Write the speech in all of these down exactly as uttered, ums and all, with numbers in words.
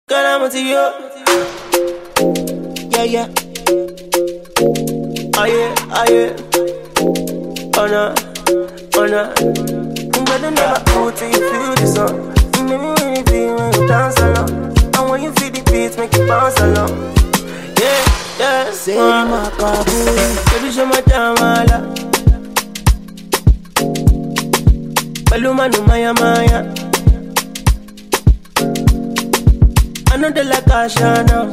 Calamity, yo. Yeah, yeah. Oh, yeah, oh, yeah. Oh, no, oh, no. But never go till you feel the song. Make me really feel when you dance along. And when you feel the beat, make you bounce along. Yeah, yeah. Say uh, my kaboom. Baby, show my jamala. Paluma no maya maya. I know they like Ashana,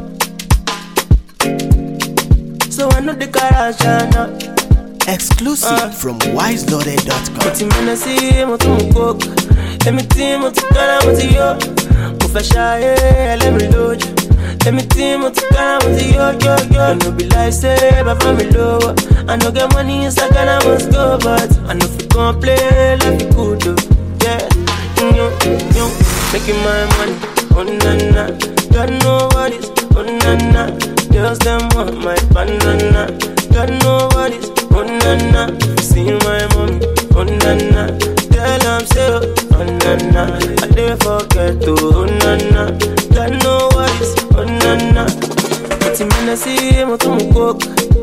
so I know the Karashana. Exclusive uh, from wise loaded dot com. Moti menasi, moti mukok. Let me team, moti kana, moti yo. Mufasha, yeah, let me load. Let me team, moti kana, moti yo, yo, yo. I know be like say, but for me low. I know get money inside, I must go, but I know if you gon' play like you could do. Yeah, yo, yo, making my money. Oh na na, got no worries. Oh na na, girls them want my banana. Got no worries. Oh na na, see my mommy. Oh na na, girl I'm so. Oh na na, I didn't forget to. Oh na na, got no worries. Oh na na, but you mean I see mo to mo cook.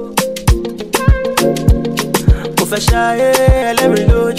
Mo fa shy, let me load.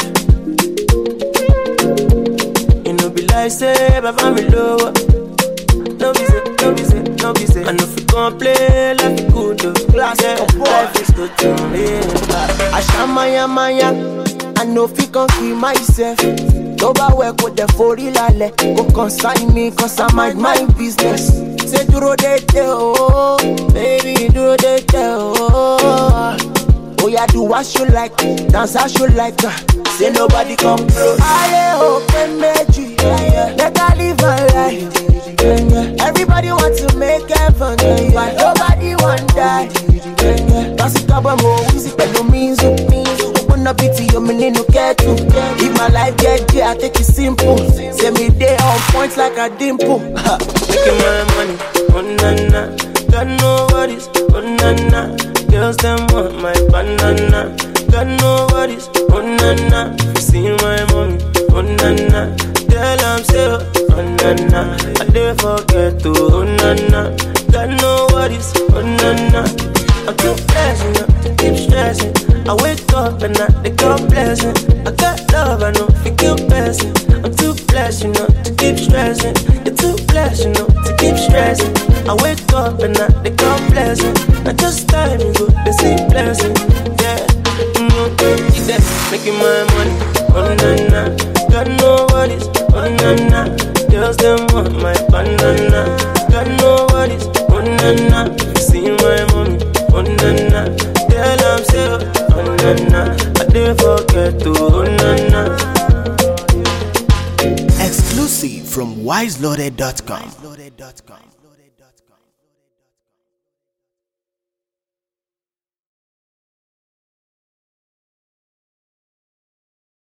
You know be like say, but I'm low. No be say, no be say, no be say. I know if you gon' play like you could do. Classic yeah, life is good to me. I shamaya maya. I know if you gon' kill myself. Don't work with the forty lale. Go consign me, cause I mind my business. Say duro de te oh, baby duro de te oh. Oh yeah, do what you like, dance as you like. Say nobody come close. I open magic, let her live her life. Everybody want to make heaven, but nobody want die. That's it, I'm more easy, but no means of me. Open up it to you, me no care to. If my life get here, I take it simple. Say me day on points like a dimple. Making my money, oh na na. Got no worries, oh na na. Girls them want my banana. Got no worries, oh na na. See my mommy, oh na na. Girl I'm so, oh na na. I didn't forget to, oh na na. Got no worries, oh na na. I'm too blessed, you know, to keep stressing. I wake up and I they come blessing. I got love, I know, if you keep blessing. I'm too blessed, you know, to keep stressing. You're too blessed, you know, to keep stressing. I wake up and I they come blessing. I just time you go, they see blessing. Yeah, mm-hmm. You there, making my money, oh na na. Got no worries, oh na na. Girls them want my banana. Got no worries, oh na na. See my mommy, oh na na. Girl I'm so, oh na na. I didn't forget to, oh na na. Exclusive from wise loaded dot com.